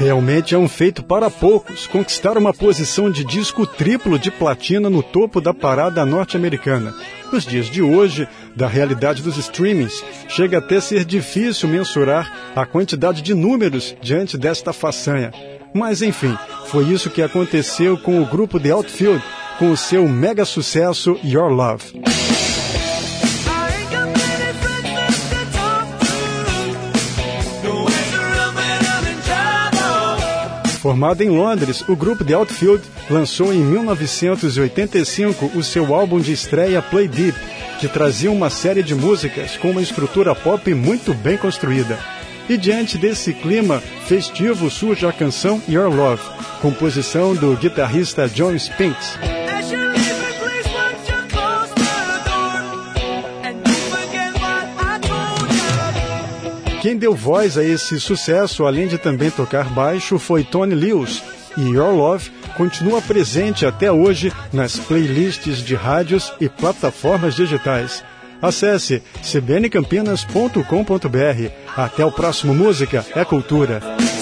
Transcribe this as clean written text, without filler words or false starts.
Realmente é um feito para poucos conquistar uma posição de disco triplo de platina no topo da parada norte-americana. Nos dias de hoje, da realidade dos streamings, chega até ser difícil mensurar a quantidade de números diante desta façanha. Mas enfim, foi isso que aconteceu com o grupo The Outfield, com o seu mega sucesso Your Love. Formado em Londres, o grupo The Outfield lançou em 1985 o seu álbum de estreia Play Deep, que trazia uma série de músicas com uma estrutura pop muito bem construída. E diante desse clima festivo surge a canção Your Love, composição do guitarrista John Spinks. Quem deu voz a esse sucesso, além de também tocar baixo, foi Tony Lewis, e Your Love continua presente até hoje nas playlists de rádios e plataformas digitais. Acesse cbncampinas.com.br. Até o próximo Música é Cultura.